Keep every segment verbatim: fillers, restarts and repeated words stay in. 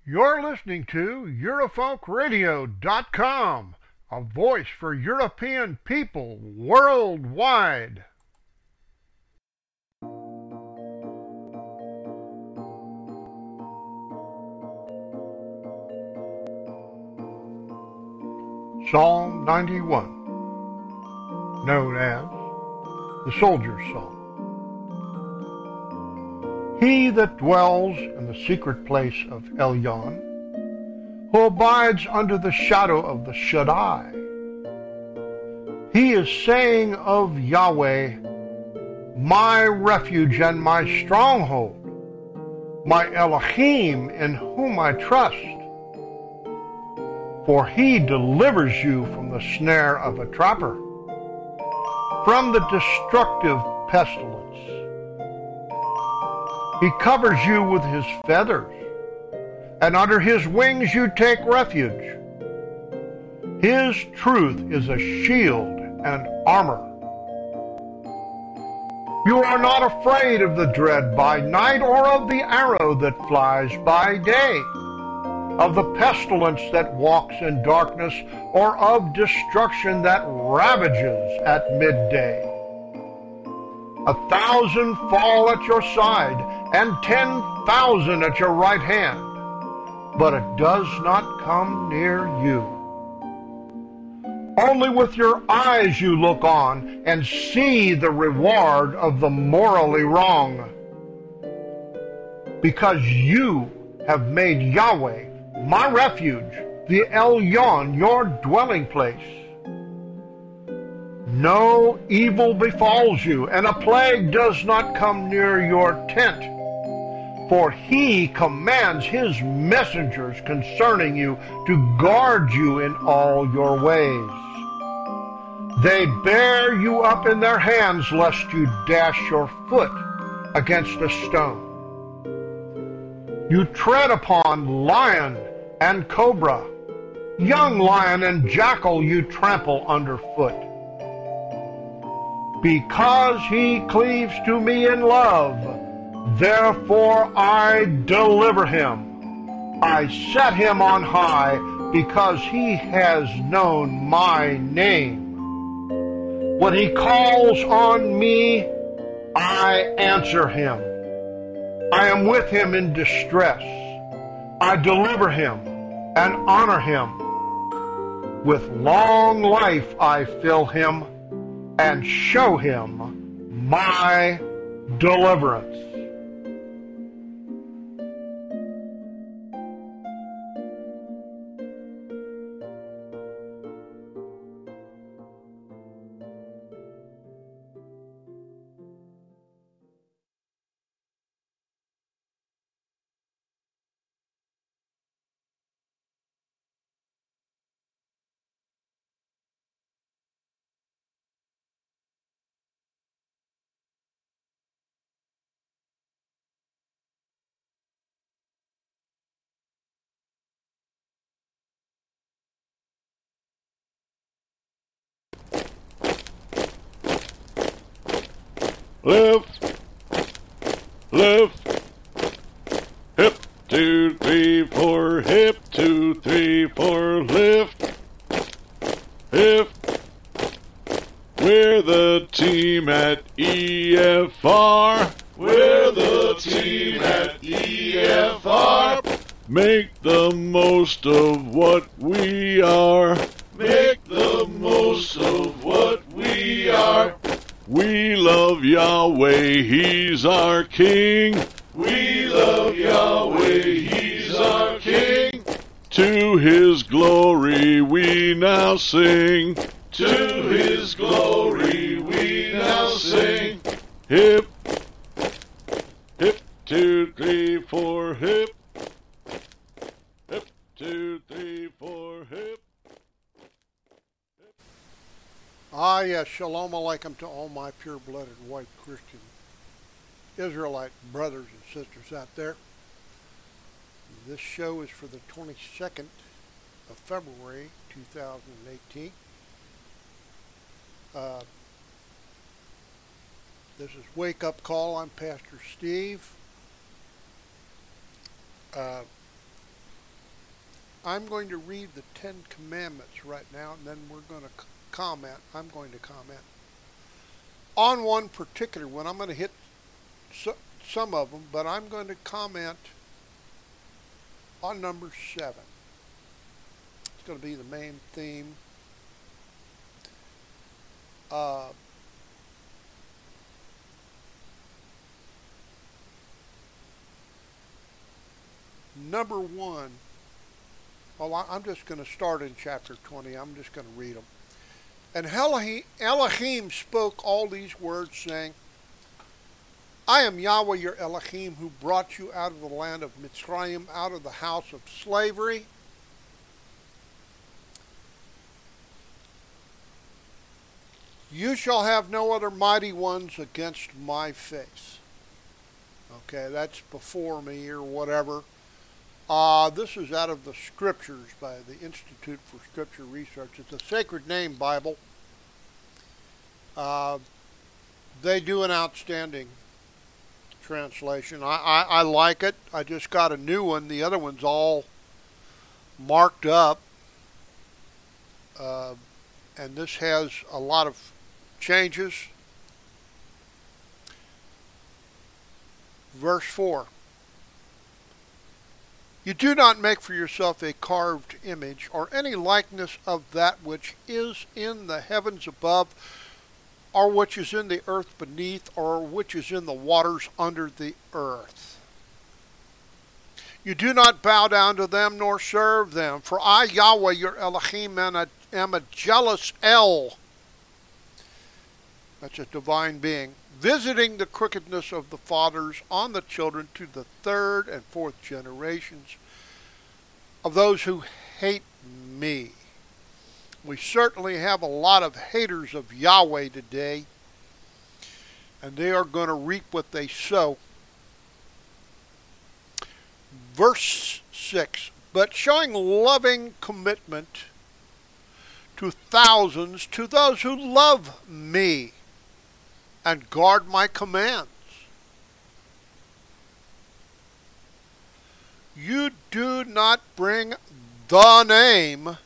You're listening to Eurofolk Radio dot com, a voice for European people worldwide. Psalm ninety-one, known as the Soldier's Psalm. He that dwells in the secret place of Elyon, who abides under the shadow of the Shaddai, he is saying of Yahweh, my refuge and my stronghold, my Elohim in whom I trust. For he delivers you from the snare of a trapper, from the destructive pestilence. He covers you with his feathers, and under his wings you take refuge. His truth is a shield and armor. You are not afraid of the dread by night, or of the arrow that flies by day, of the pestilence that walks in darkness, or of destruction that ravages at midday. A thousand fall at your side, and ten thousand at your right hand, but it does not come near you. Only with your eyes you look on and see the reward of the morally wrong, because you have made Yahweh, my refuge, the Elyon, your dwelling place. No evil befalls you, and a plague does not come near your tent. For he commands his messengers concerning you to guard you in all your ways. They bear you up in their hands, lest you dash your foot against a stone. You tread upon lion and cobra, young lion and jackal you trample underfoot. Because he cleaves to me in love, therefore I deliver him. I set him on high, because he has known my name. When he calls on me, I answer him. I am with him in distress. I deliver him and honor him. With long life I fill him and show him my deliverance. Lift, lift, hip, two, three, four, hip, two, three, four, lift, hip. We're the team at E F R. We're the team at E F R. Make the most of what we are. Make the most of what we are. We love Yahweh, He's our King. We love Yahweh, He's our King. To His glory we now sing. To His glory we now sing. Hip, hip, two, three, four, hip. Hip, two, three, four, hip. Ah, yes, shalom aleichem to all my pure-blooded white Christian Israelite brothers and sisters out there. This show is for the twenty-second of February, two thousand eighteen. Uh, this is Wake Up Call. I'm Pastor Steve. Uh, I'm going to read the Ten Commandments right now, and then we're going to comment. I'm going to comment on one particular one. I'm going to hit so, some of them, but I'm going to comment on number seven. It's going to be the main theme. Uh, number one. Well, I'm just going to start in chapter twenty. I'm just going to read them. And Elohim spoke all these words, saying, I am Yahweh your Elohim, who brought you out of the land of Mitzrayim, out of the house of slavery. You shall have no other mighty ones against my face. Okay, that's before me or whatever. Uh, this is out of the Scriptures by the Institute for Scripture Research. It's a Sacred Name Bible. Uh, they do an outstanding translation. I, I, I like it. I just got a new one. The other one's all marked up. Uh, and this has a lot of changes. Verse four. You do not make for yourself a carved image or any likeness of that which is in the heavens above, or which is in the earth beneath, or which is in the waters under the earth. You do not bow down to them nor serve them, for I, Yahweh, your Elohim, am a jealous El. That's a divine being, visiting the crookedness of the fathers on the children to the third and fourth generations of those who hate me. We certainly have a lot of haters of Yahweh today, and they are going to reap what they sow. Verse six, but showing loving commitment to thousands, to those who love me and guard my commands. You do not bring the name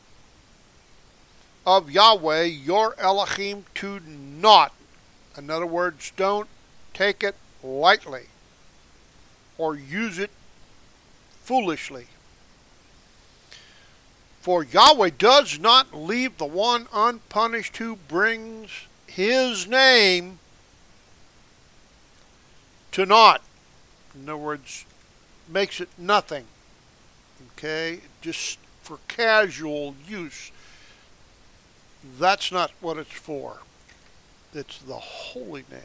of Yahweh, your Elohim, to naught. In other words, don't take it lightly or use it foolishly. For Yahweh does not leave the one unpunished who brings his name to naught. In other words, makes it nothing. Okay? Just for casual use. That's not what it's for. It's the holy name.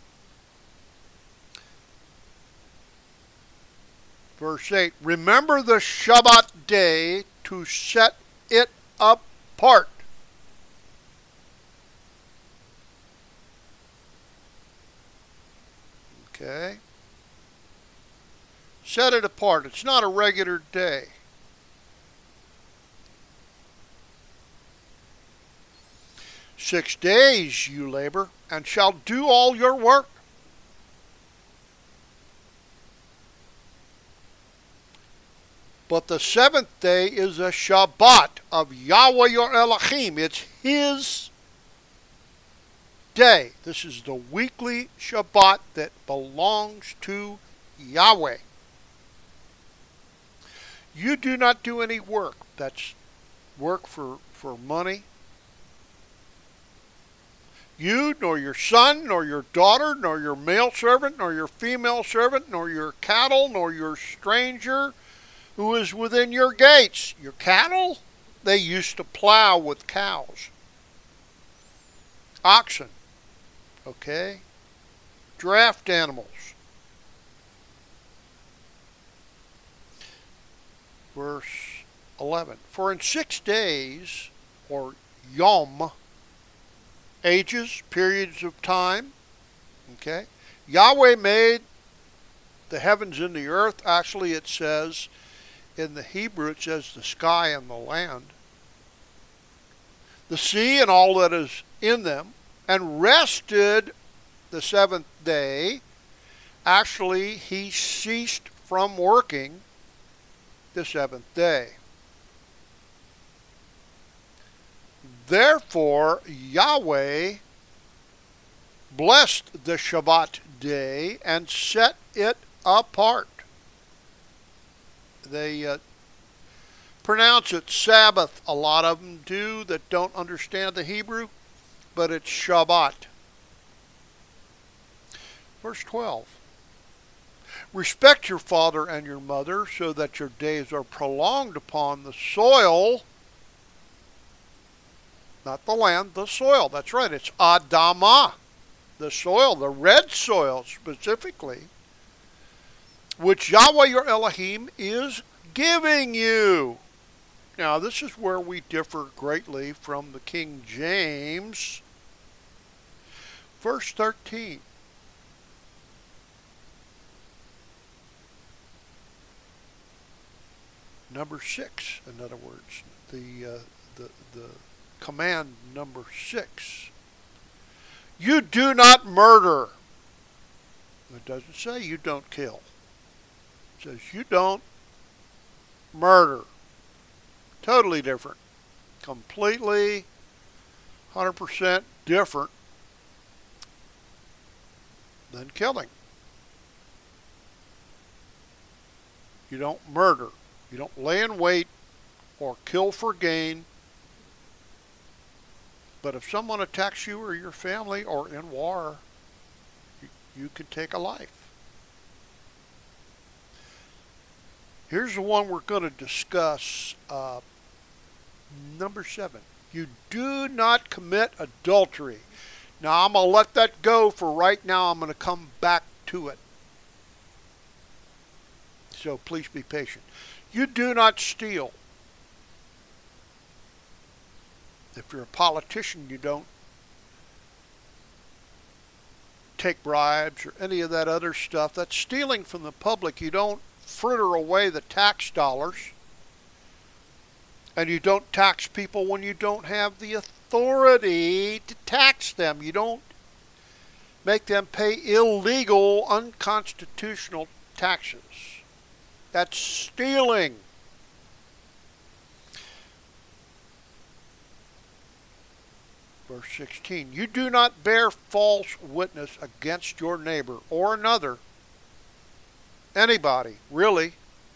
Verse eight, remember the Shabbat day to set it apart. Okay? Set it apart. It's not a regular day. Six days you labor, and shall do all your work. But the seventh day is a Shabbat of Yahweh your Elohim. It's His day. This is the weekly Shabbat that belongs to Yahweh. You do not do any work. That's work for, for money. You, nor your son, nor your daughter, nor your male servant, nor your female servant, nor your cattle, nor your stranger who is within your gates. Your cattle, they used to plow with cows. Oxen, okay? Draft animals. Verse eleven. For in six days, or yom, ages, periods of time, okay? Yahweh made the heavens and the earth. Actually, it says, in the Hebrew, it says the sky and the land, the sea and all that is in them, and rested the seventh day. Actually, he ceased from working the seventh day. Therefore, Yahweh blessed the Shabbat day and set it apart. They uh, pronounce it Sabbath. A lot of them do that don't understand the Hebrew, but it's Shabbat. Verse twelve. Respect your father and your mother so that your days are prolonged upon the soil. Not the land, the soil. That's right, it's Adamah. The soil, the red soil specifically, which Yahweh your Elohim is giving you. Now, this is where we differ greatly from the King James. Verse thirteen. Number six, in other words, the, uh, the, the command number six. You do not murder. It doesn't say you don't kill. It says you don't murder. Totally different. Completely, one hundred percent different than killing. You don't murder. You don't lay in wait or kill for gain. But if someone attacks you or your family or in war, you, you can take a life. Here's the one we're going to discuss. Uh, number seven. You do not commit adultery. Now I'm going to let that go for right now. I'm going to come back to it. So please be patient. You do not steal. If you're a politician, you don't take bribes or any of that other stuff. That's stealing from the public. You don't fritter away the tax dollars. And you don't tax people when you don't have the authority to tax them. You don't make them pay illegal, unconstitutional taxes. That's stealing. Verse sixteen, you do not bear false witness against your neighbor or another, anybody, really.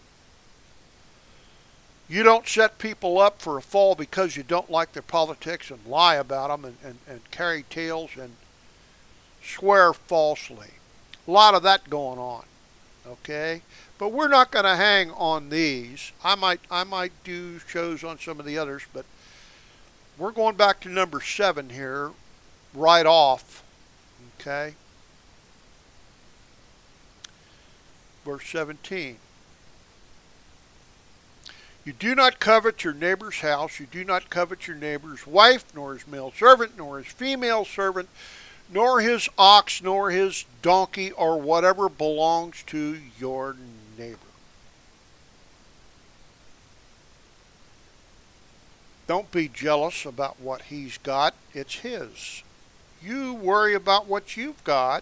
You don't set people up for a fall because you don't like their politics and lie about them and, and, and carry tales and swear falsely. A lot of that going on, okay? But we're not going to hang on these. I might, I might do shows on some of the others, but we're going back to number seven here, right off, okay? Verse seventeen. You do not covet your neighbor's house. You do not covet your neighbor's wife, nor his male servant, nor his female servant, nor his ox, nor his donkey, or whatever belongs to your neighbor. Don't be jealous about what he's got. It's his. You worry about what you've got.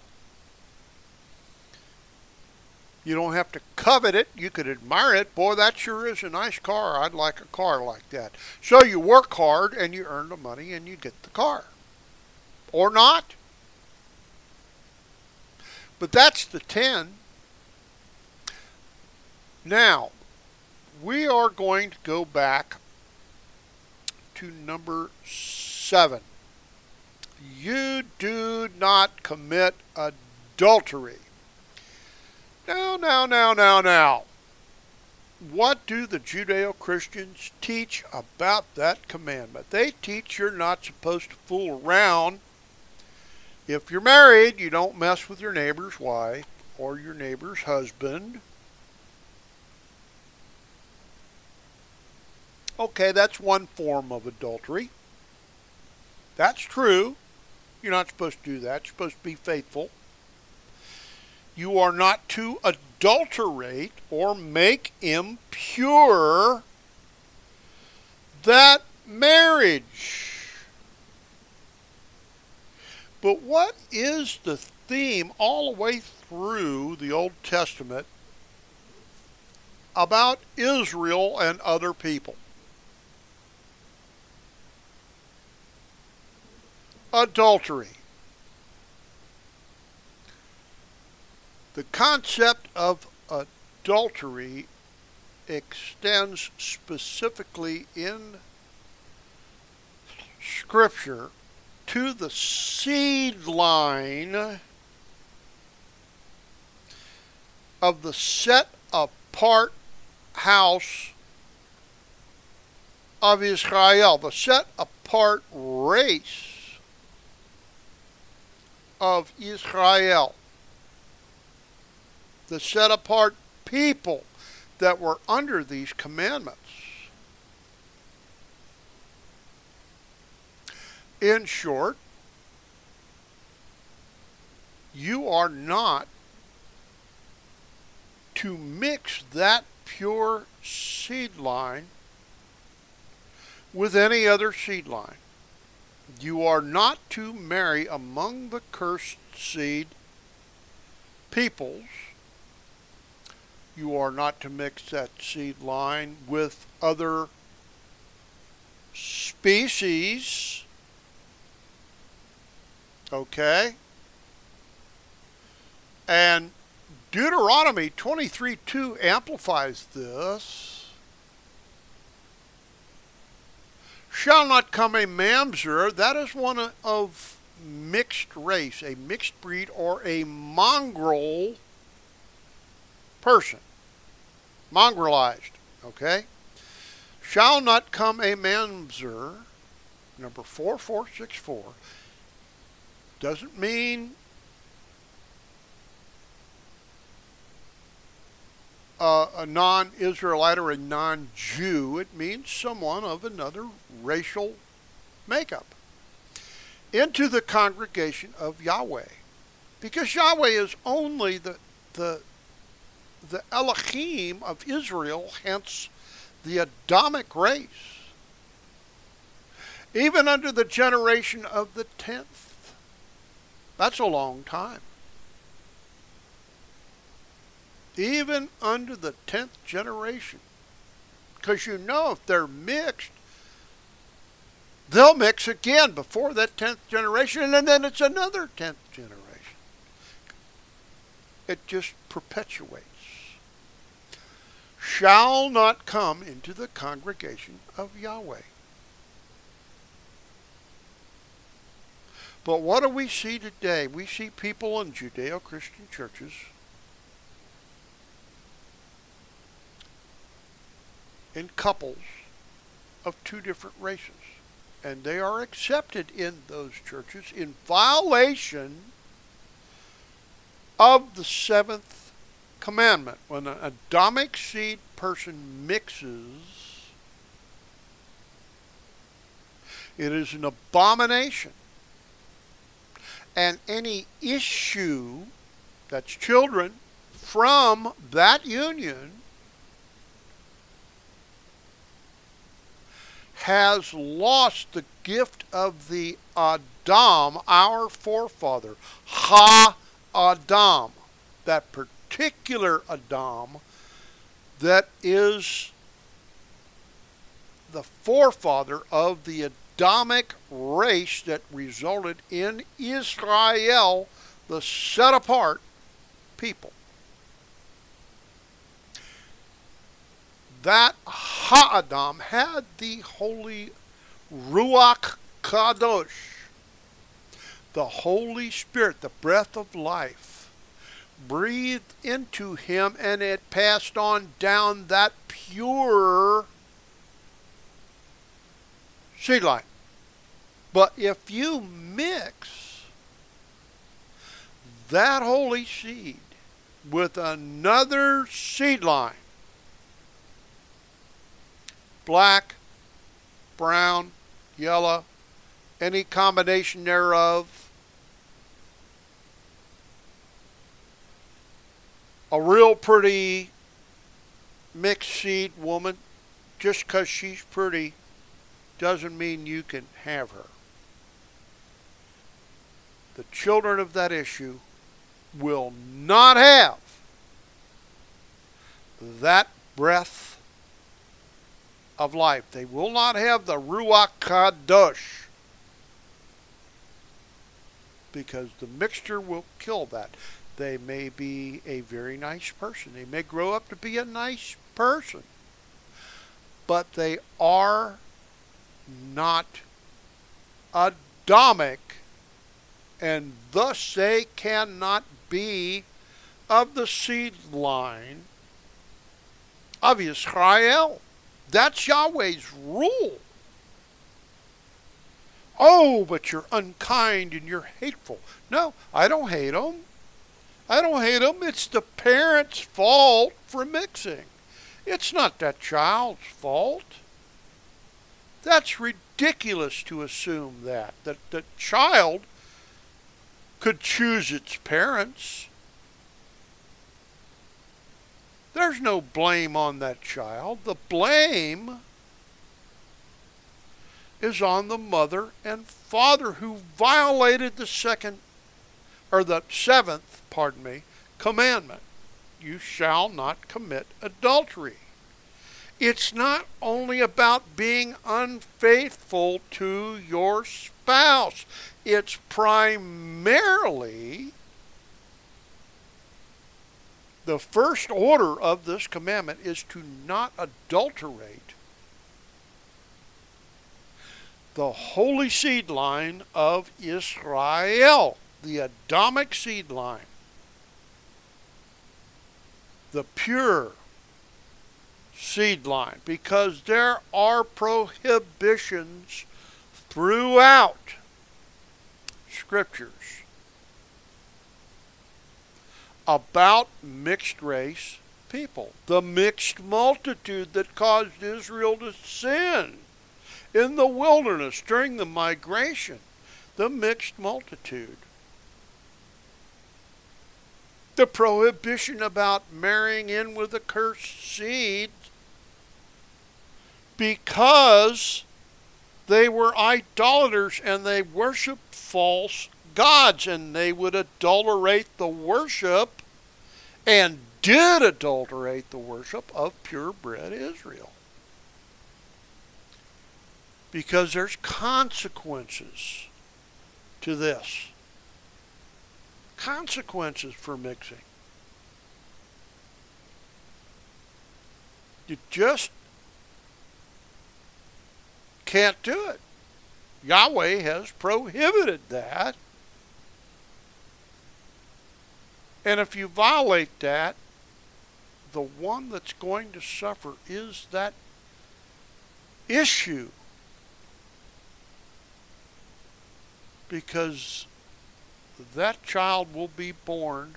You don't have to covet it. You could admire it. Boy, that sure is a nice car. I'd like a car like that. So you work hard and you earn the money and you get the car. Or not. But that's the ten. Now, we are going to go back to number seven. You do not commit adultery. Now, now, now, now, now. What do the Judeo-Christians teach about that commandment? They teach you're not supposed to fool around. If you're married, you don't mess with your neighbor's wife or your neighbor's husband. Okay, that's one form of adultery. That's true. You're not supposed to do that. You're supposed to be faithful. You are not to adulterate or make impure that marriage. But what is the theme all the way through the Old Testament about Israel and other people? adultery. The concept of adultery extends specifically in Scripture to the seed line of the set apart house of Israel, the set apart race of Israel, the set apart people that were under these commandments. In short, you are not to mix that pure seed line with any other seed line. You are not to marry among the cursed seed peoples. You are not to mix that seed line with other species. Okay? And Deuteronomy twenty-three two amplifies this. Shall not come a mamzer, that is one of mixed race, a mixed breed or a mongrel person. Mongrelized, okay? Shall not come a mamzer, number four four six four, doesn't mean Uh, a non-Israelite or a non-Jew. It means someone of another racial makeup. Into the congregation of Yahweh. Because Yahweh is only the, the, the Elohim of Israel, hence the Adamic race. Even under the generation of the tenth. That's a long time. Even under the tenth generation. Because you know if they're mixed, they'll mix again before that tenth generation, and then it's another tenth generation. It just perpetuates. Shall not come into the congregation of Yahweh. But what do we see today? We see people in Judeo-Christian churches in couples of two different races. And they are accepted in those churches in violation of the seventh commandment. When an Adamic seed person mixes, it is an abomination. And any issue that's children from that union has lost the gift of the Adam, our forefather. Ha-Adam. That particular Adam that is the forefather of the Adamic race that resulted in Israel, the set-apart people. That Ha-Adam had the Holy Ruach Kadosh, the Holy Spirit, the breath of life, breathed into him, and it passed on down that pure seed line. But if you mix that holy seed with another seed line, black, brown, yellow, any combination thereof, a real pretty mixed seed woman, just because she's pretty doesn't mean you can have her. The children of that issue will not have that breath of life. They will not have the Ruach Kadosh. because the mixture will kill that. They may be a very nice person. They may grow up to be a nice person. But they are not Adamic, and thus they cannot be of the seed line of Israel. That's Yahweh's rule. Oh, but you're unkind and you're hateful. No, I don't hate them. I don't hate them. It's the parents' fault for mixing. It's not that child's fault. That's ridiculous to assume that. That the child could choose its parents. There's no blame on that child. The blame is on the mother and father who violated the second, or the seventh, pardon me, commandment. You shall not commit adultery. It's not only about being unfaithful to your spouse. It's primarily the first order of this commandment is to not adulterate the holy seed line of Israel, the Adamic seed line, the pure seed line, because there are prohibitions throughout Scriptures about mixed race people, the mixed multitude that caused Israel to sin in the wilderness during the migration, the mixed multitude. The prohibition about marrying in with a cursed seed because they were idolaters and they worshiped false gods, and they would adulterate the worship and did adulterate the worship of purebred Israel. Because there's consequences to this. Consequences for mixing. You just can't do it. Yahweh has prohibited that. And if you violate that, the one that's going to suffer is that issue. Because that child will be born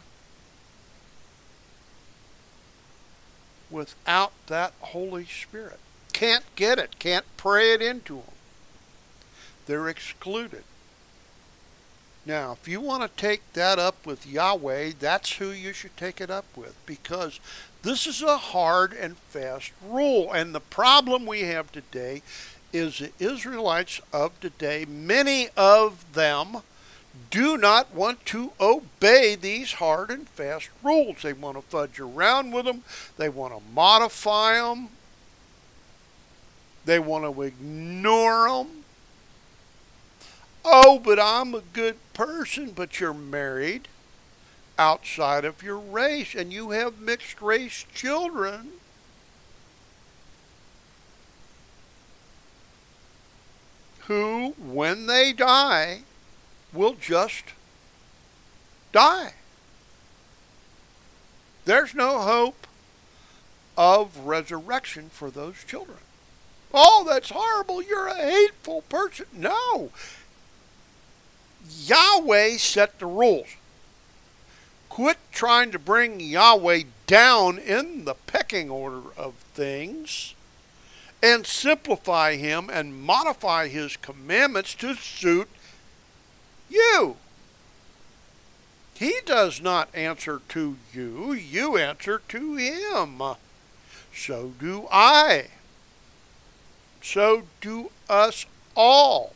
without that Holy Spirit. Can't get it, can't pray it into them. They're excluded. Now, if you want to take that up with Yahweh, that's who you should take it up with, because this is a hard and fast rule. And the problem we have today is the Israelites of today, many of them do not want to obey these hard and fast rules. They want to fudge around with them. They want to modify them. They want to ignore them. Oh, but I'm a good person. But you're married outside of your race, and you have mixed race children. Who, when they die, will just die. There's no hope of resurrection for those children. Oh, that's horrible. You're a hateful person. No. Yahweh set the rules. Quit trying to bring Yahweh down in the pecking order of things and simplify him and modify his commandments to suit you. He does not answer to you. You answer to him. So do I. So do us all.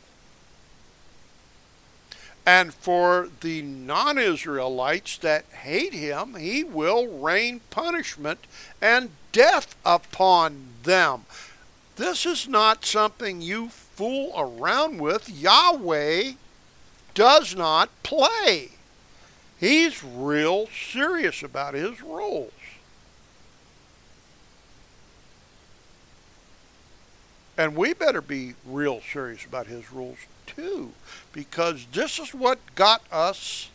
And for the non-Israelites that hate him, he will rain punishment and death upon them. This is not something you fool around with. Yahweh does not play. He's real serious about his rules. And we better be real serious about his rules too, because this is what got us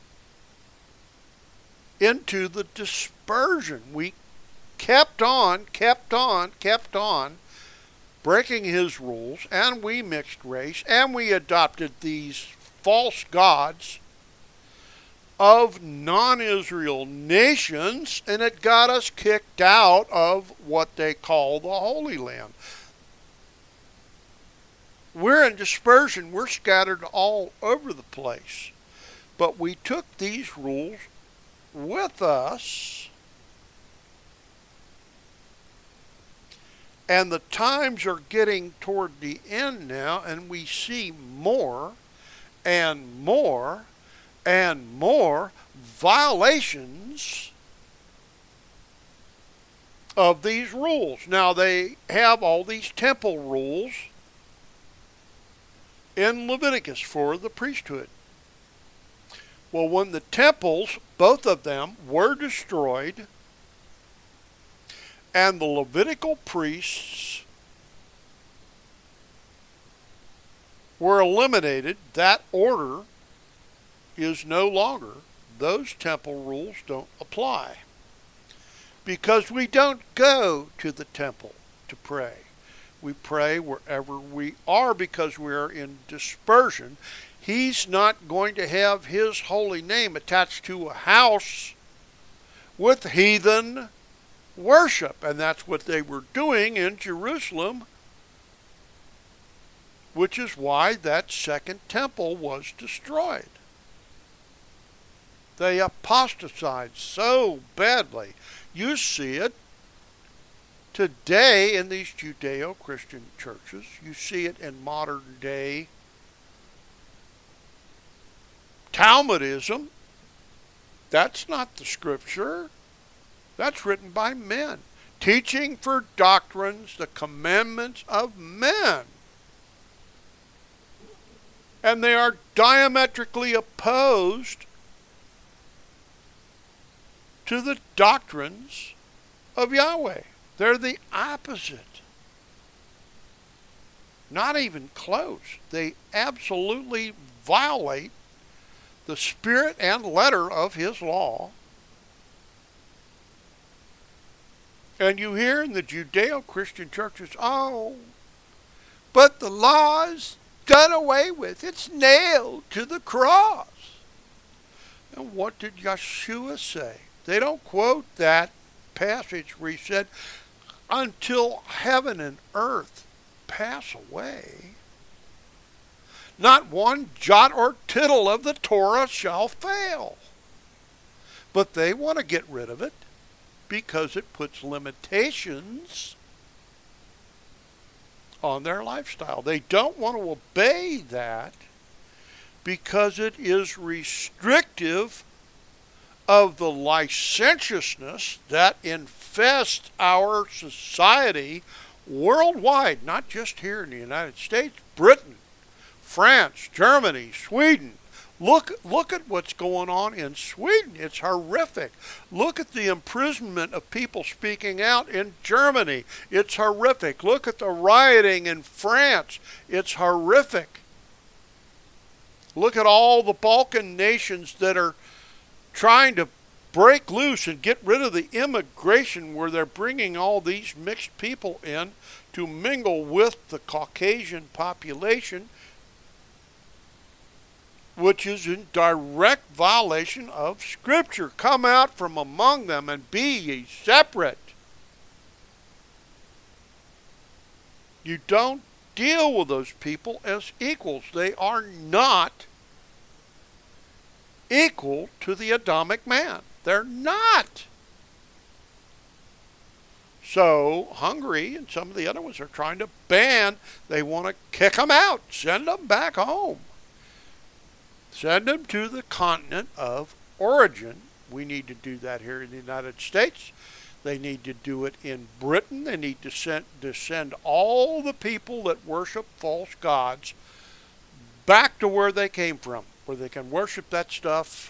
into the dispersion. We kept on, kept on, kept on breaking his rules, and we mixed race, and we adopted these false gods of non-Israel nations, and it got us kicked out of what they call the Holy Land. We're in dispersion. We're scattered all over the place. But we took these rules with us, and the times are getting toward the end now, and we see more and more and more violations of these rules. Now, they have all these temple rules in Leviticus for the priesthood. Well, when the temples, both of them, were destroyed, and the Levitical priests were eliminated, that order is no longer. Those temple rules don't apply, because we don't go to the temple to pray. We pray wherever we are because we are in dispersion. He's not going to have his holy name attached to a house with heathen worship. And that's what they were doing in Jerusalem, which is why that second temple was destroyed. They apostatized so badly. You see it today in these Judeo-Christian churches. You see it in modern day Talmudism. That's not the scripture. That's written by men, teaching for doctrines the commandments of men. And they are diametrically opposed to the doctrines of Yahweh. They're the opposite. Not even close. They absolutely violate the spirit and letter of his law. And you hear in the Judeo-Christian churches, oh, but the law is done away with. It's nailed to the cross. And what did Yeshua say? They don't quote that passage where he said, until heaven and earth pass away, not one jot or tittle of the Torah shall fail. But they want to get rid of it because it puts limitations on their lifestyle. They don't want to obey that because it is restrictive of the licentiousness that infests our society worldwide, not just here in the United States, Britain, France, Germany, Sweden. Look, look at what's going on in Sweden. It's horrific. Look at the imprisonment of people speaking out in Germany. It's horrific. Look at the rioting in France. It's horrific. Look at all the Balkan nations that are trying to break loose and get rid of the immigration where they're bringing all these mixed people in to mingle with the Caucasian population, which is in direct violation of Scripture. Come out from among them and be ye separate. You don't deal with those people as equals. They are not equal to the Adamic man. They're not. So Hungary and some of the other ones are trying to ban. They want to kick them out, send them back home. Send them to the continent of origin. We need to do that here in the United States. They need to do it in Britain. They need to send, to send all the people that worship false gods back to where they came from. where they can worship that stuff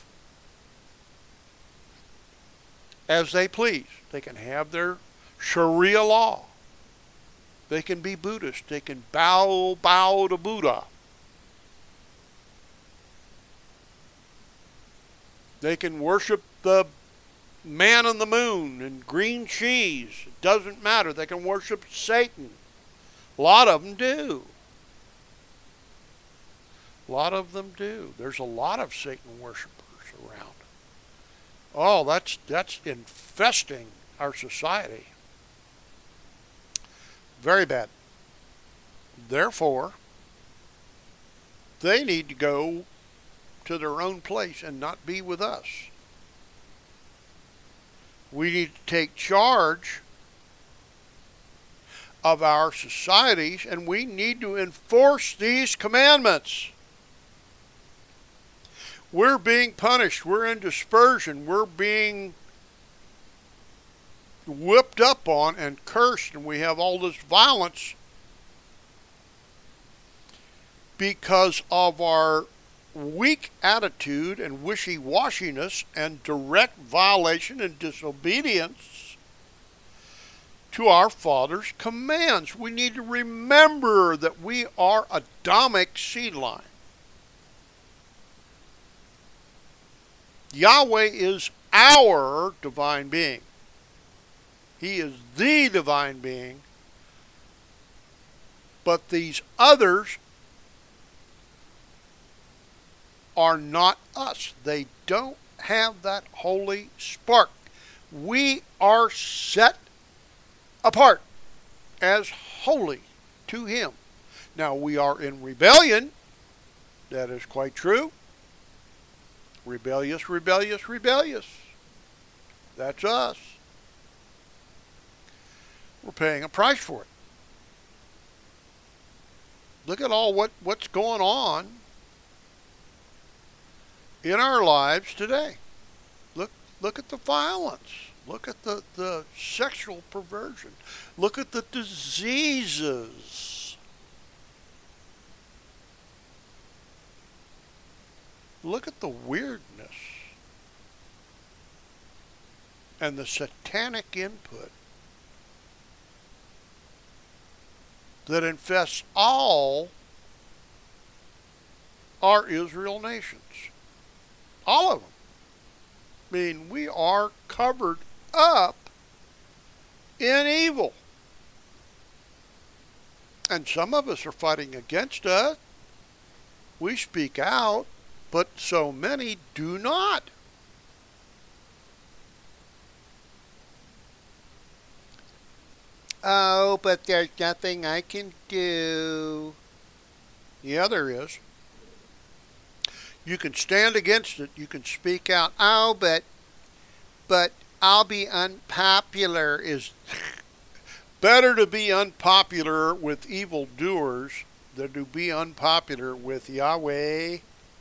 as they please. They can have their Sharia law. They can be Buddhist. They can bow, bow to Buddha. They can worship the man on the moon and green cheese. It doesn't matter. They can worship Satan. A lot of them do. A lot of them do. There's a lot of Satan worshipers around. Oh, that's that's infesting our society. Very bad. Therefore, they need to go to their own place and not be with us. We need to take charge of our societies, and we need to enforce these commandments. We're being punished. We're in dispersion. We're being whipped up on and cursed, and we have all this violence because of our weak attitude and wishy-washiness and direct violation and disobedience to our Father's commands. We need to remember that we are Adamic seed line. Yahweh is our divine being. He is the divine being. But these others are not us. They don't have that holy spark. We are set apart as holy to Him. Now, we are in rebellion. That is quite true. Rebellious, rebellious, rebellious. That's us. We're paying a price for it. Look at all what, what's going on in our lives today. Look look at the violence. Look at the, the sexual perversion. Look at the diseases. Look at the weirdness and the satanic input that infests all our Israel nations. All of them. I mean, we are covered up in evil. And some of us are fighting against us. We speak out, but so many do not. Oh, but there's nothing I can do. Yeah, there is. You can stand against it. You can speak out. Oh, but, but I'll be unpopular. Is better to be unpopular with evildoers than to be unpopular with Yahweh.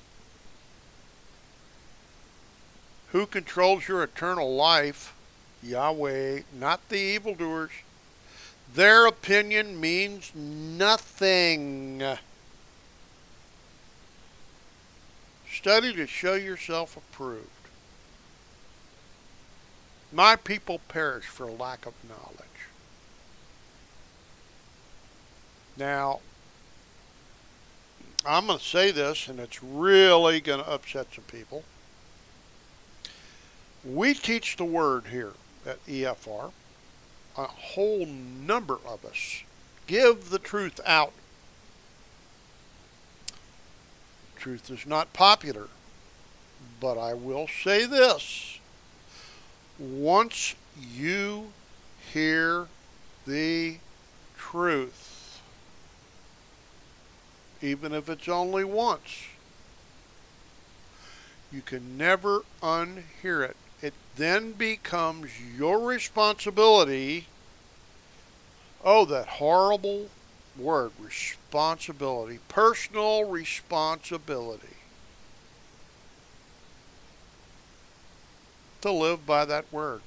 Who controls your eternal life? Yahweh, not the evildoers. Their opinion means nothing. Study to show yourself approved. My people perish for lack of knowledge. Now, I'm going to say this, and it's really going to upset some people. We teach the word here at E F R. A whole number of us give the truth out. Truth is not popular, but I will say this. Once you hear the truth, even if it's only once, you can never unhear it. It then becomes your responsibility. Oh, that horrible word, responsibility. Personal responsibility. To live by that word.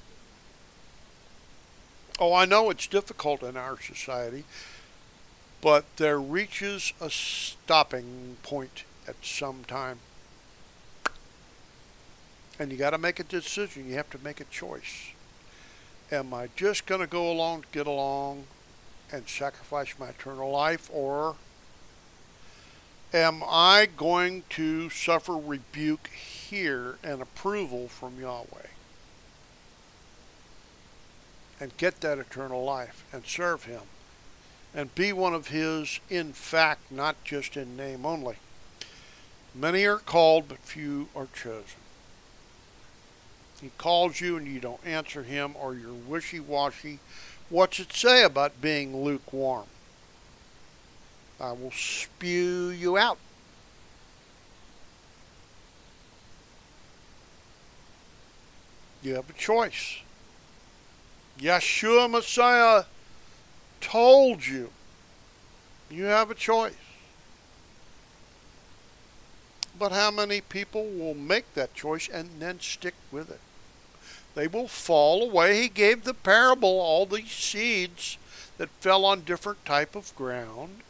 Oh, I know it's difficult in our society, but there reaches a stopping point at some time. And you got to make a decision. You have to make a choice. Am I just going to go along to get along and sacrifice my eternal life, or am I going to suffer rebuke here and approval from Yahweh and get that eternal life and serve Him and be one of His in fact, not just in name only? Many are called, but few are chosen. He calls you and you don't answer Him, or you're wishy-washy. What's it say about being lukewarm? I will spew you out. You have a choice. Yeshua Messiah told you. You have a choice. But how many people will make that choice and then stick with it? They will fall away. He gave the parable, all these seeds that fell on different type of ground.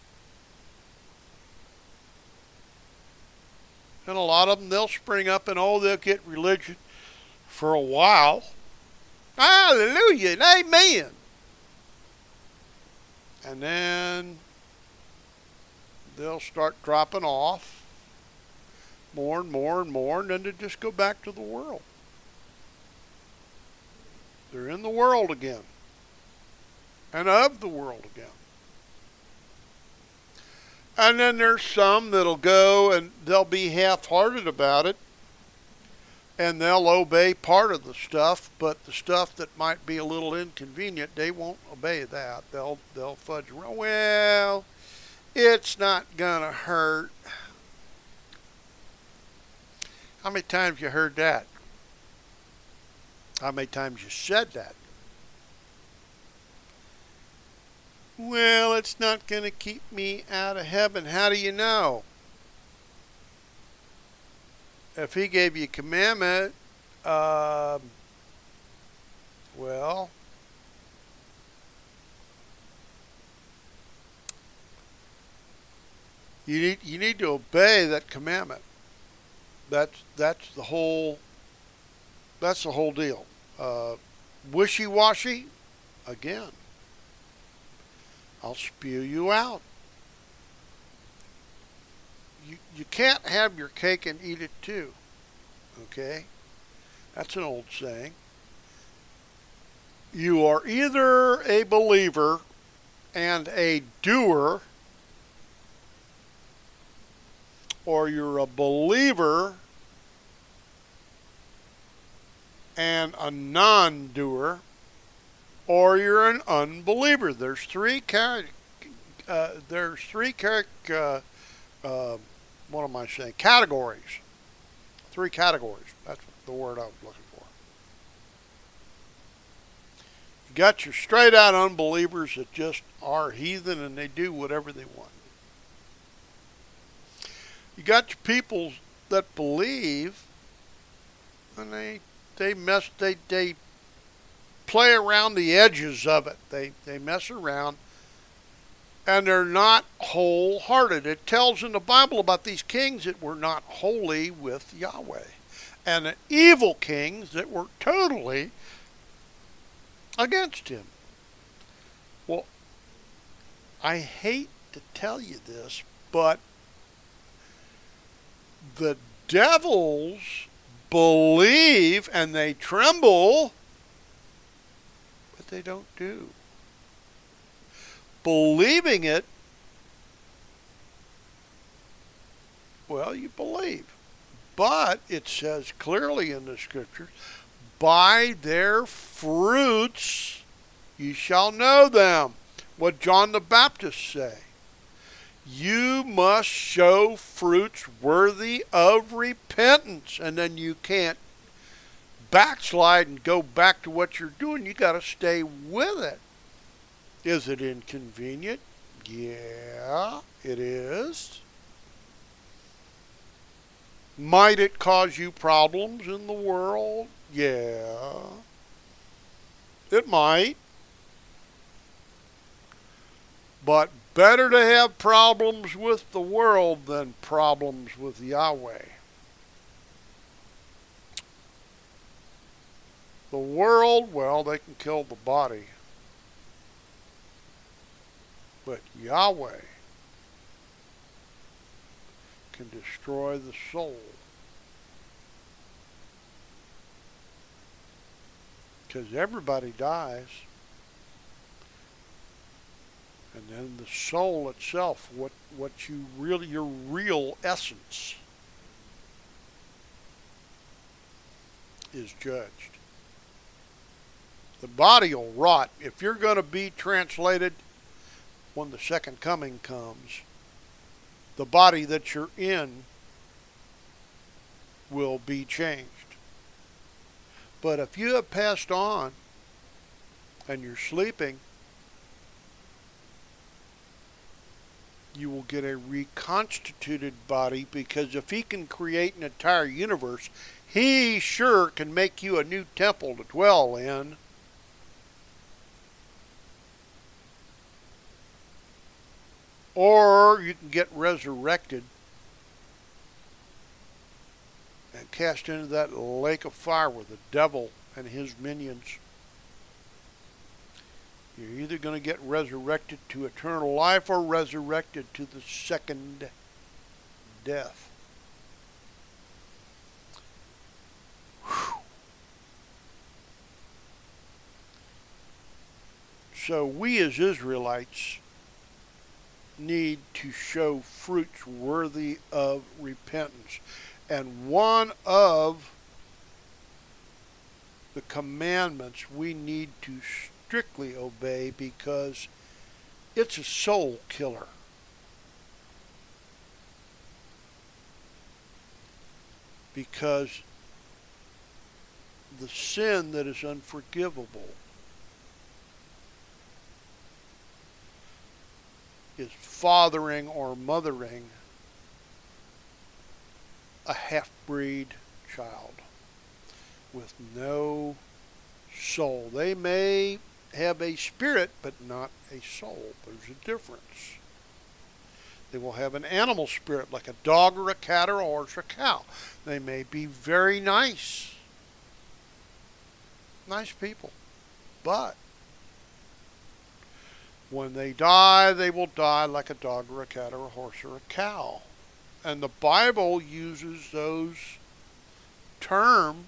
And a lot of them, they'll spring up and, oh, they'll get religion for a while. Hallelujah and amen. And then they'll start dropping off more and more and more, and then they just go back to the world. They're in the world again, and of the world again. And then there's some that'll go and they'll be half-hearted about it, and they'll obey part of the stuff, but the stuff that might be a little inconvenient, they won't obey that. They'll they'll fudge around. Well, it's not gonna hurt. How many times you heard that? How many times you said that? Well, it's not going to keep me out of heaven. How do you know? If He gave you a commandment, uh, well, you need you need to obey that commandment. That's that's the whole. That's the whole deal. Uh, wishy-washy, again, I'll spew you out. You you can't have your cake and eat it too. Okay? That's an old saying. You are either a believer and a doer, or you're a believer and a non-doer, or you're an unbeliever. There's three char- uh, there's three char- uh, uh, what am I saying? Categories. Three categories. That's the word I was looking for. You got your straight-out unbelievers that just are heathen and they do whatever they want. You got your people that believe, and they They mess. They they play around the edges of it. They they mess around, and they're not wholehearted. It tells in the Bible about these kings that were not holy with Yahweh, and the evil kings that were totally against Him. Well, I hate to tell you this, but the devils believe and they tremble, but they don't do. Believing it, well, you believe. But it says clearly in the scriptures, by their fruits ye shall know them. What John the Baptist say? You must show fruits worthy of repentance. And then you can't backslide and go back to what you're doing. You got to stay with it. Is it inconvenient? Yeah, it is. Might it cause you problems in the world? Yeah, it might. But better to have problems with the world than problems with Yahweh. The world, well, they can kill the body. But Yahweh can destroy the soul. Because everybody dies. And then the soul itself, what, what you really, your real essence, is judged. The body will rot. If you're going to be translated when the second coming comes, the body that you're in will be changed. But if you have passed on and you're sleeping, you will get a reconstituted body, because if he can create an entire universe, he sure can make you a new temple to dwell in. Or you can get resurrected and cast into that lake of fire with the devil and his minions. You're either going to get resurrected to eternal life or resurrected to the second death. Whew. So we as Israelites need to show fruits worthy of repentance. And one of the commandments we need to strictly obey, because it's a soul killer. Because the sin that is unforgivable is fathering or mothering a half-breed child with no soul. They may have a spirit, but not a soul. There's a difference. They will have an animal spirit, like a dog or a cat or a horse or a cow. They may be very nice. Nice people. But when they die, they will die like a dog or a cat or a horse or a cow. And the Bible uses those terms: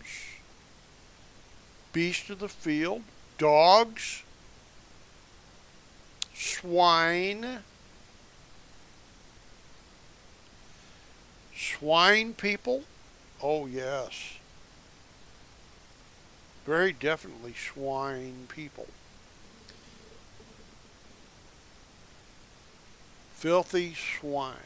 beasts of the field, dogs, swine, swine people. Oh yes, very definitely swine people. Filthy swine.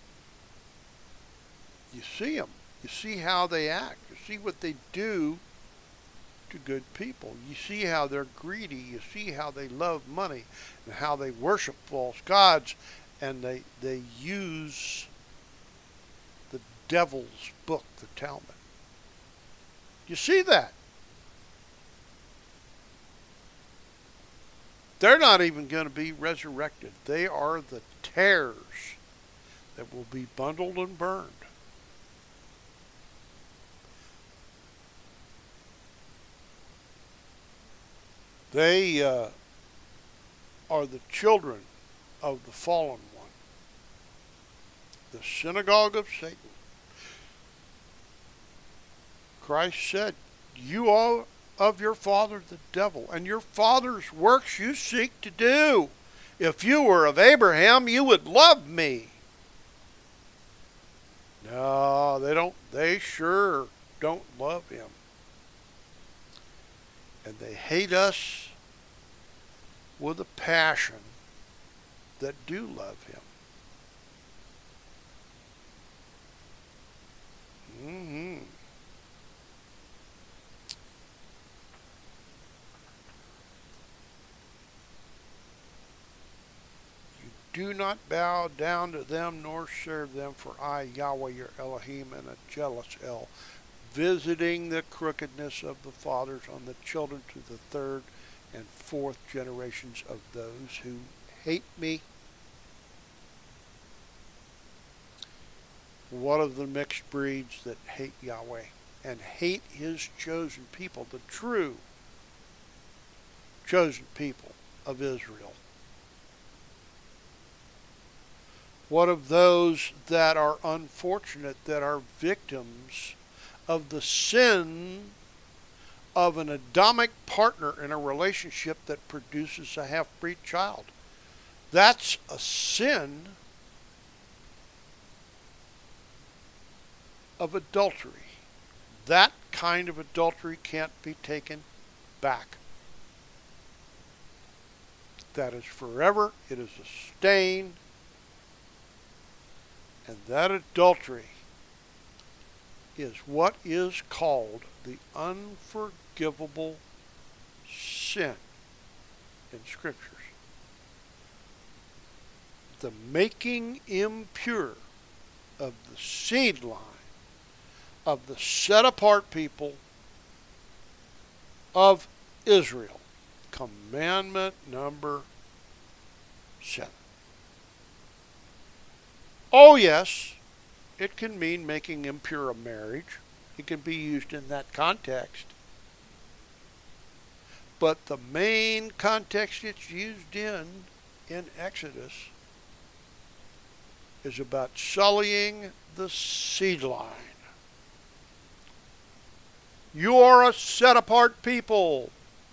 You see them. You see how they act. You see what they do to good people. You see how they're greedy. You see how they love money and how they worship false gods, and they they use the devil's book, the Talmud. You see that? They're not even going to be resurrected. They are the tares that will be bundled and burned. They uh, are the children of the fallen one, the synagogue of Satan. Christ said, "You are of your father the devil, and your father's works you seek to do. If you were of Abraham, you would love me." No, they don't. They sure don't love him. And they hate us with a passion that do love him. Mm-hmm. You do not bow down to them nor serve them, for I, Yahweh your Elohim, am a jealous El, visiting the crookedness of the fathers on the children to the third and fourth generations of those who hate me. What of the mixed breeds that hate Yahweh and hate his chosen people, the true chosen people of Israel? What of those that are unfortunate, that are victims of the sin of an Adamic partner in a relationship that produces a half-breed child? That's a sin of adultery. That kind of adultery can't be taken back. That is forever. It is a stain. And that adultery is what is called the unforgivable sin in Scriptures. The making impure of the seed line of the set-apart people of Israel. Commandment number seven. Oh yes, it can mean making impure a marriage. It can be used in that context. But the main context it's used in, in Exodus, is about sullying the seed line. You are a set-apart people.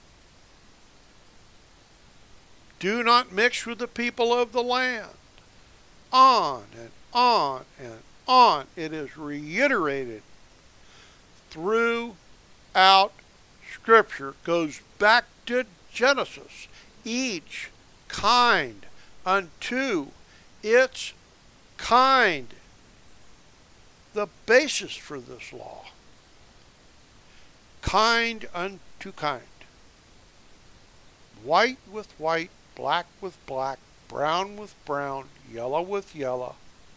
Do not mix with the people of the land. On and on and on. It is reiterated throughout Scripture. Goes back to Genesis. Each kind unto its kind. The basis for this law. Kind unto kind. White with white, black with black, brown with brown, yellow with yellow.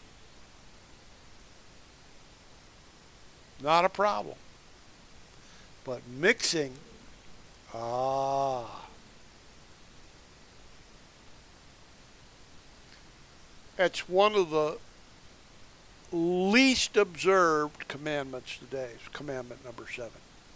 Not a problem. But mixing, ah. It's one of the least observed commandments today. It's commandment number seven.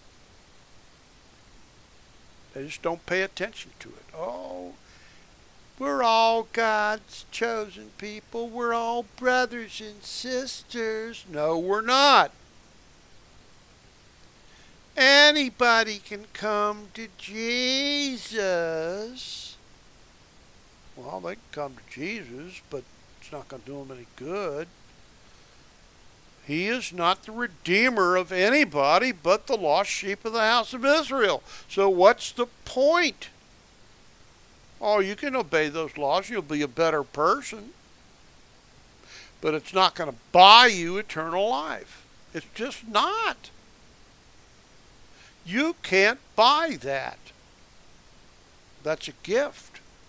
They just don't pay attention to it. Oh, we're all God's chosen people. We're all brothers and sisters. No, we're not. Anybody can come to Jesus. Well, they can come to Jesus, but it's not going to do them any good. He is not the Redeemer of anybody but the lost sheep of the house of Israel. So what's the point? Oh, you can obey those laws. You'll be a better person. But it's not going to buy you eternal life. It's just not. You can't buy that. That's a gift.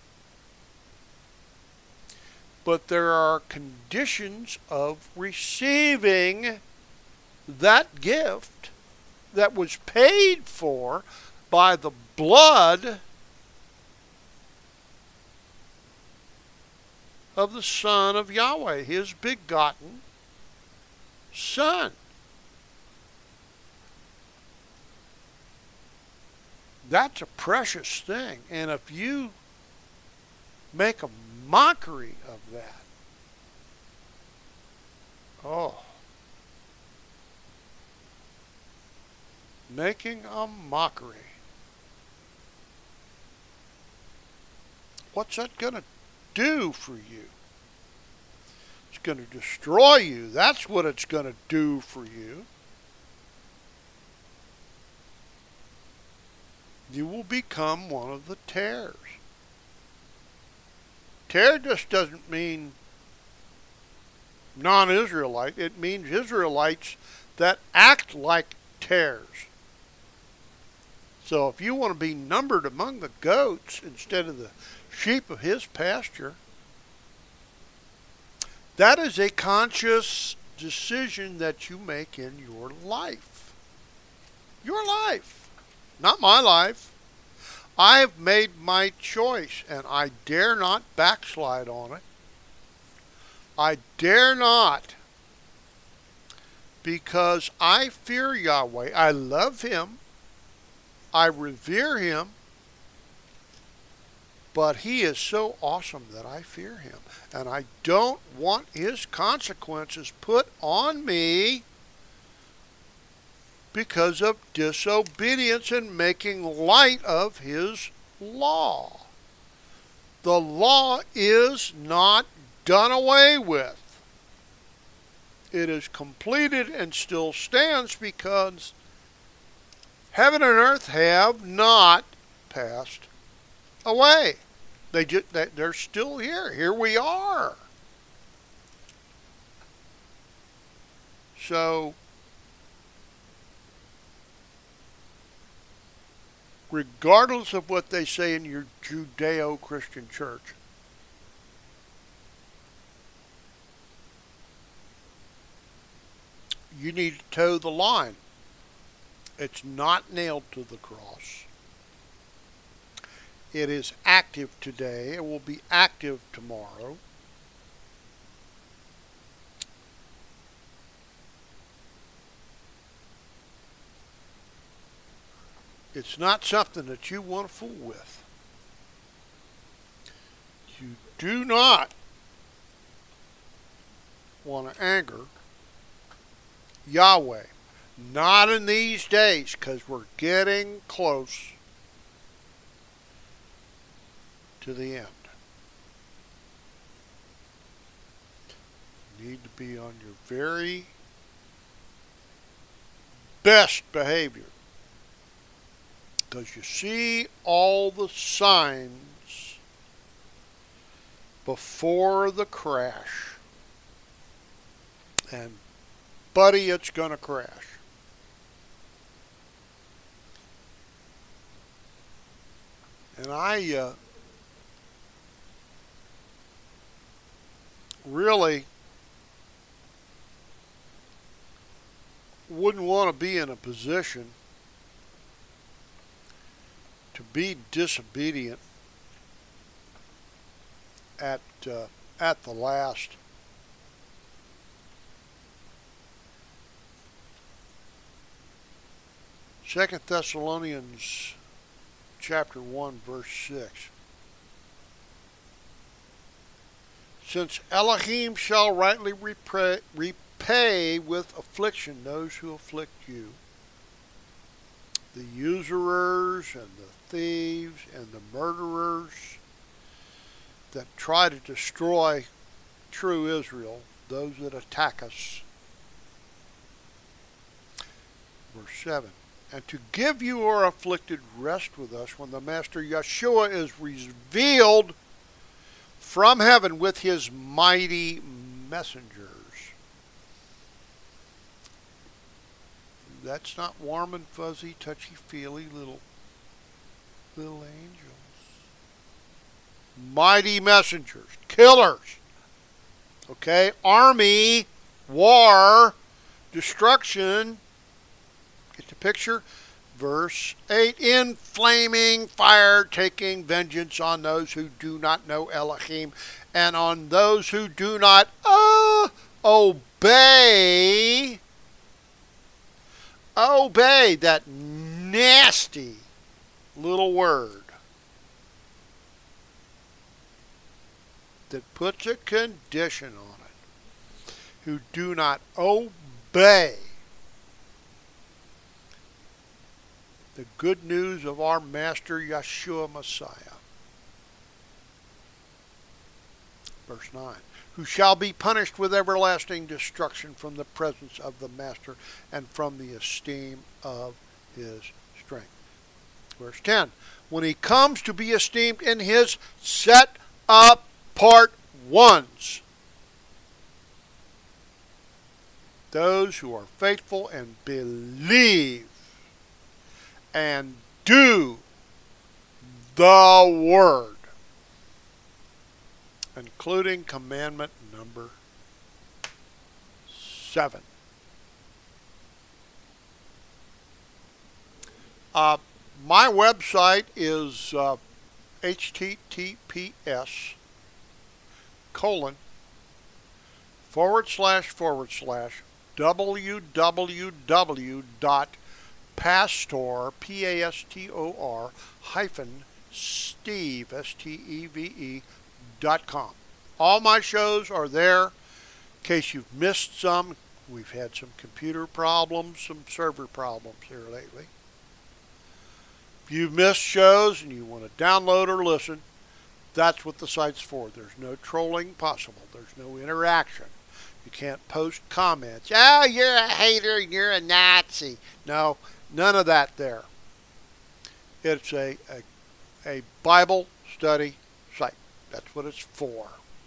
But there are conditions of receiving that gift that was paid for by the blood of the Son of Yahweh, His begotten Son. That's a precious thing. And if you make a mockery of that, oh, making a mockery, what's that going to do for you? It's going to destroy you. That's what it's going to do for you. You will become one of the tares. Tare just doesn't mean non-Israelite. It means Israelites that act like tares. So if you want to be numbered among the goats instead of the sheep of His pasture, that is a conscious decision that you make in your life. Your life, not my life. I have made my choice, and I dare not backslide on it. I dare not, because I fear Yahweh. I love Him. I revere Him. But he is so awesome that I fear him. And I don't want his consequences put on me because of disobedience and making light of his law. The law is not done away with. It is completed and still stands because heaven and earth have not passed away. They just, they're still here. Here we are. So, regardless of what they say in your Judeo-Christian church, you need to toe the line. It's not nailed to the cross. It is active today. It will be active tomorrow. It's not something that you want to fool with. You do not want to anger Yahweh. Not in these days, because we're getting close to the end. You need to be on your very best behavior. Because you see all the signs before the crash. And buddy, it's going to crash. And I uh, really wouldn't want to be in a position to be disobedient at uh, at the last. Second Thessalonians chapter one verse six. Since Elohim shall rightly repay, repay with affliction those who afflict you, the usurers and the thieves and the murderers that try to destroy true Israel, those that attack us. Verse seven. And to give you who are afflicted rest with us when the Master Yeshua is revealed from heaven with his mighty messengers. That's not warm and fuzzy, touchy-feely little, little angels. Mighty messengers, killers. Okay, army, war, destruction. Get the picture? Verse eight, in flaming fire taking vengeance on those who do not know Elohim and on those who do not uh, obey, obey that nasty little word that puts a condition on it, who do not obey the good news of our Master Yeshua Messiah. Verse nine. Who shall be punished with everlasting destruction from the presence of the Master and from the esteem of his strength. Verse ten. When he comes to be esteemed in his set apart ones. Those who are faithful and believe and do the word, including commandment number seven. Uh, my website is uh, https colon forward slash forward slash www dot pastor, P A S T O R, hyphen, Steve, S T E V E, dot com. All my shows are there. In case you've missed some, we've had some computer problems, some server problems here lately. If you've missed shows and you want to download or listen, that's what the site's for. There's no trolling possible. There's no interaction. You can't post comments. Oh, you're a hater, you're a Nazi. No, none of that there. It's a, a, a Bible study site. That's what it's for.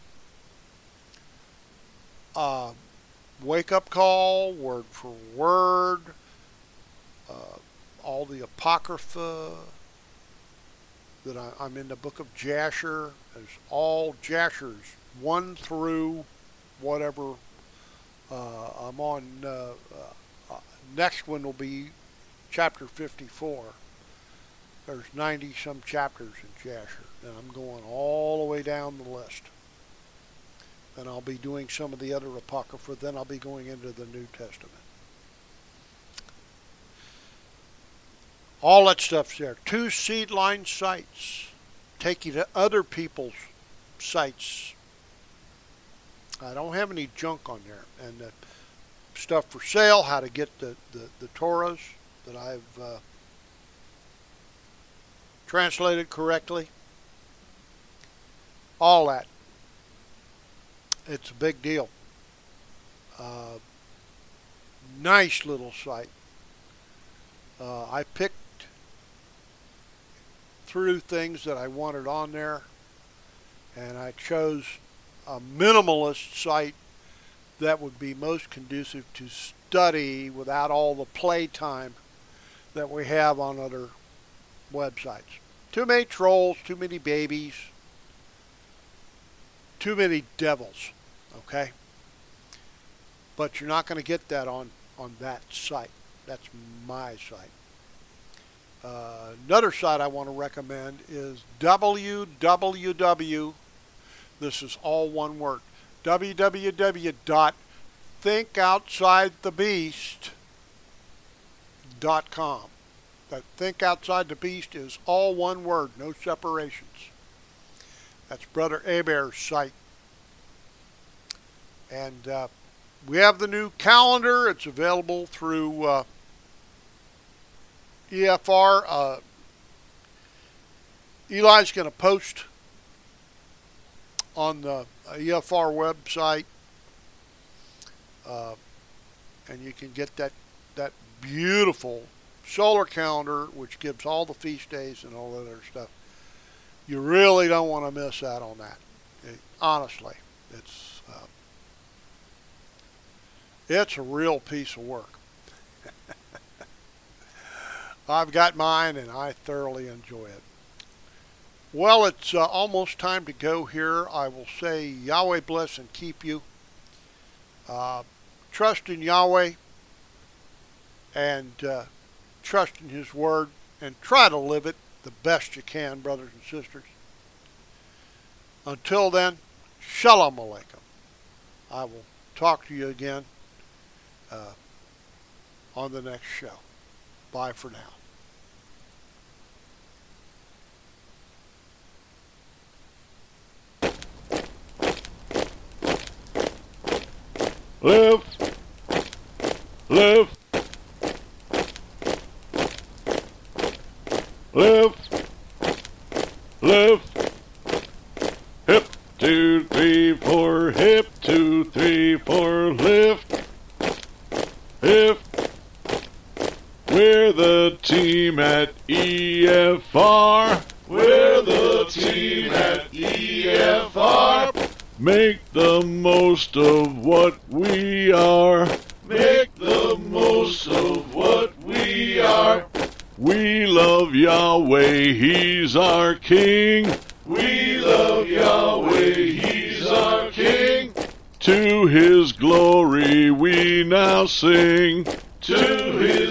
Uh, wake up call, word for word, uh, all the Apocrypha that I, I'm in the book of Jasher. There's all Jashers, one through whatever. Uh, I'm on, uh, uh, next one will be chapter fifty-four. There's ninety some chapters in Jasher, and I'm going all the way down the list. And I'll be doing some of the other Apocrypha, then I'll be going into the New Testament. All that stuff's there. Two Seedline sites take you to other people's sites. I don't have any junk on there. And the stuff for sale, how to get the, the, the Torahs that I've uh, translated correctly. All that. It's a big deal. Uh, nice little site. Uh, I picked through things that I wanted on there, and I chose a minimalist site that would be most conducive to study without all the playtime that we have on other websites. Too many trolls, too many babies, too many devils, okay? But you're not going to get that on, on that site. That's my site. Uh, another site I want to recommend is w w w, this is all one word, w w w dot think outside the beast dot com. That Think Outside the Beast is all one word, no separations. That's Brother Hebert's site. And uh, we have the new calendar. It's available through uh, E F R. Uh, Eli's going to post on the E F R website, uh, and you can get that that beautiful solar calendar, which gives all the feast days and all that other stuff. You really don't want to miss out on that. It, honestly, it's uh, it's a real piece of work. I've got mine, and I thoroughly enjoy it. Well, it's uh, almost time to go here. I will say Yahweh bless and keep you. Uh, trust in Yahweh and uh, trust in His Word, and try to live it the best you can, brothers and sisters. Until then, Shalom Aleichem. I will talk to you again uh, on the next show. Bye for now. Left, left, left, left, hip, two, three, four, hip, two, three, four, lift, hip. We're the team at E F R. We're the team at E F R. Make the most of what we are. Make the most of what we are. We love Yahweh, He's our King. We love Yahweh, He's our King. To His glory we now sing. To His